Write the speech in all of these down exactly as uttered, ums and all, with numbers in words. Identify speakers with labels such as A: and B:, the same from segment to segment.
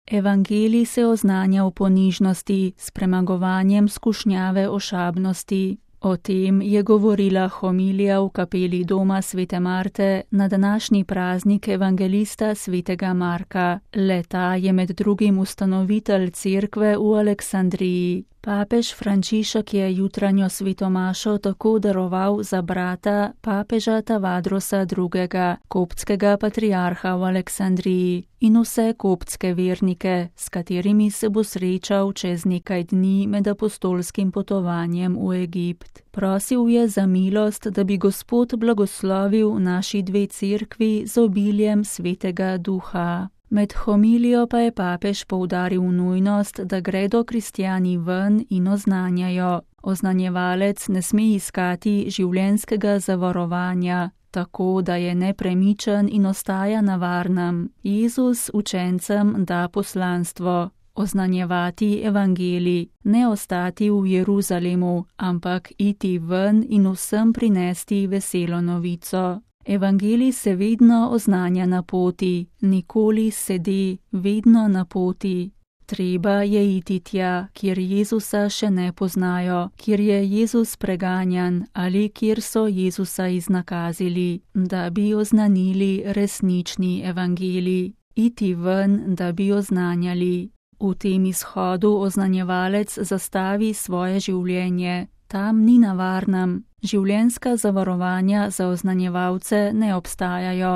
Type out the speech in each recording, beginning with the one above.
A: Evangelij se oznanja v ponižnosti s premagovanjem skušnjave ošabnosti. O tem je govorila homilija v kapeli doma svete Marte na današnji praznik evangelista svetega Marka. Le-ta je med drugim ustanovitelj cerkve v Aleksandriji. Papež Frančišek je jutranjo svetomašo tako daroval za brata papeža Tavadrosa drugega., koptskega patriarha v Aleksandriji in vse koptske vernike, s katerimi se bo srečal čez nekaj dni med apostolskim potovanjem v Egipt. Prosil je za milost, da bi Gospod blagoslovil naši dve cerkvi z obiljem svetega duha. Med homilijo pa je papež poudaril nujnost, da gredo kristjani ven in oznanjajo. Oznanjevalec ne sme iskati življenjskega zavarovanja, tako da je nepremičen in ostaja na varnem. Jezus učencem da poslanstvo. Oznanjevati evangelij, ne ostati v Jeruzalemu, ampak iti ven in vsem prinesti veselo novico. Evangelij se vedno oznanja na poti, nikoli sedi, vedno na poti. Treba je iti tja, kjer Jezusa še ne poznajo, kjer je Jezus preganjan ali kjer so Jezusa iznakazili, da bi oznanili resnični evangelij. Iti ven, da bi oznanjali. V tem izhodu oznanjevalec zastavi svoje življenje. Tam ni na varnem. Življenjska zavarovanja za oznanjevalce ne obstajajo.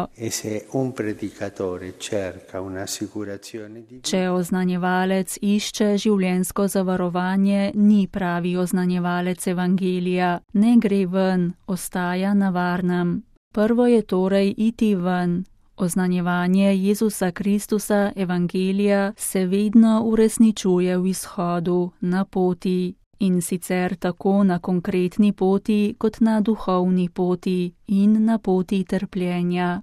A: Če oznanjevalec išče življenjsko zavarovanje, ni pravi oznanjevalec evangelija. Ne gre ven, ostaja na varnem. Prvo je torej iti ven. Oznanjevanje Jezusa Kristusa evangelija se vedno uresničuje v izhodu, na poti. In sicer tako na konkretni poti, kot na duhovni poti in na poti trpljenja.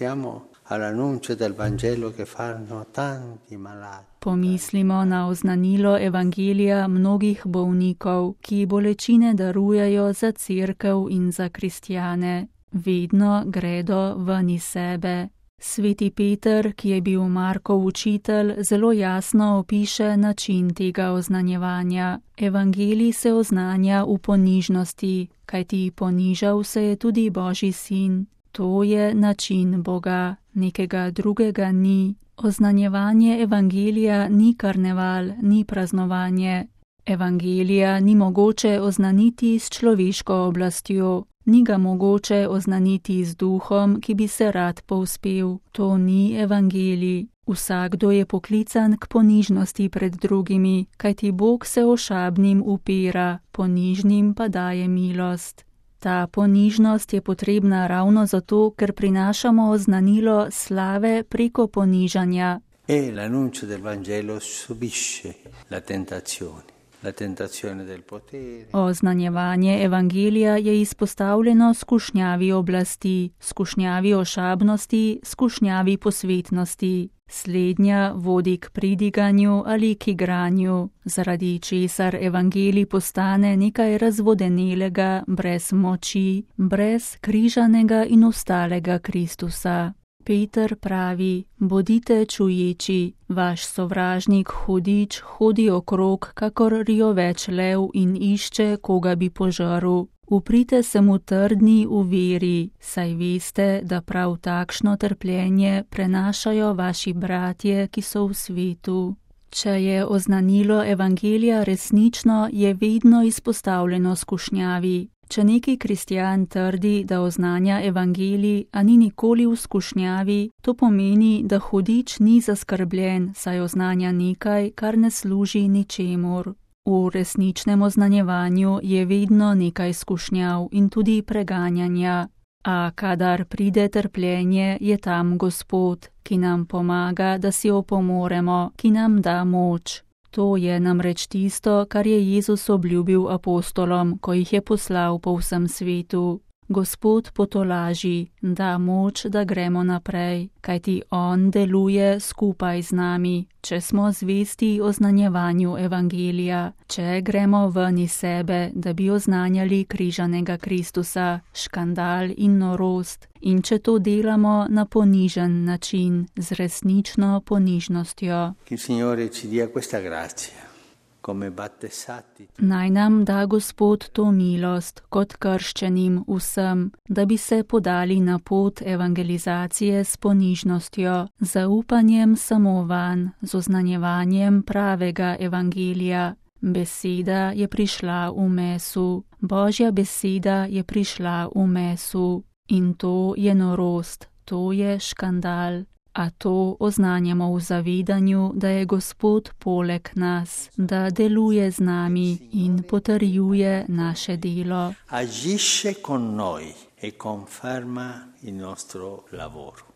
A: Pomislimo na oznanilo evangelija mnogih bolnikov, ki bolečine darujejo za cerkev in za kristjane. Vedno gredo ven iz sebe. Sveti Peter, ki je bil Markov učitelj, zelo jasno opiše način tega oznanjevanja. Evangelij se oznanja v ponižnosti, kajti ponižal se je tudi Božji sin. To je način Boga, nekega drugega ni. Oznanjevanje evangelija ni karneval, ni praznovanje. Evangelija ni mogoče oznaniti s človeško oblastjo. Ni ga mogoče oznaniti z duhom, ki bi se rad povzpel. To ni evangelij. Vsakdo je poklican k ponižnosti pred drugimi, kajti Bog se ošabnim upira, ponižnim pa daje milost. Ta ponižnost je potrebna ravno zato, ker prinašamo oznanilo slave preko ponižanja.
B: E l'annuncio del Vangelo subisce la tentazione.
A: Oznanjevanje evangelija je izpostavljeno skušnjavi oblasti, skušnjavi ošabnosti, skušnjavi posvetnosti. Slednja vodi k pridiganju ali k igranju, zaradi česar evangelij postane nekaj razvodenelega, brez moči, brez križanega in ostalega Kristusa. Peter pravi, bodite čuječi, vaš sovražnik hudič hodi okrog, kakor rjoveč lev in išče, koga bi požrl. Uprite se mu trdni v veri, saj veste, da prav takšno trpljenje prenašajo vaši bratje, ki so v svetu. Če je oznanilo evangelija resnično, je vedno izpostavljeno skušnjavi. Če neki kristjan trdi, da oznanja evangelij, a ni nikoli v skušnjavi, to pomeni, da hudič ni zaskrbljen, saj oznanja nekaj, kar ne služi ničemur. V resničnem oznanjevanju je vedno nekaj skušnjav in tudi preganjanja. A kadar pride trpljenje, je tam Gospod, ki nam pomaga, da si opomoremo, ki nam da moč. To je namreč tisto, kar je Jezus obljubil apostolom, ko jih je poslal po vsem svetu. Gospod potolaži, da moč, da gremo naprej, kajti on deluje skupaj z nami, če smo zvesti oznanjevanju evangelija, če gremo ven iz sebe, da bi oznanjali križanega Kristusa, škandal in norost, in če to delamo na ponižen način, z resnično ponižnostjo. Naj nam da Gospod to milost kot krščenim vsem, da bi se podali na pot evangelizacije s ponižnostjo, zaupanjem samo vanj, z oznanjevanjem pravega evangelija. Beseda je prišla v mesu, Božja beseda je prišla v mesu, in to je norost, to je škandal. A to oznanjamo v zavedanju, da je Gospod poleg nas, da deluje z nami in potrjuje naše delo.
B: Agisce con noi e conferma il nostro lavoro.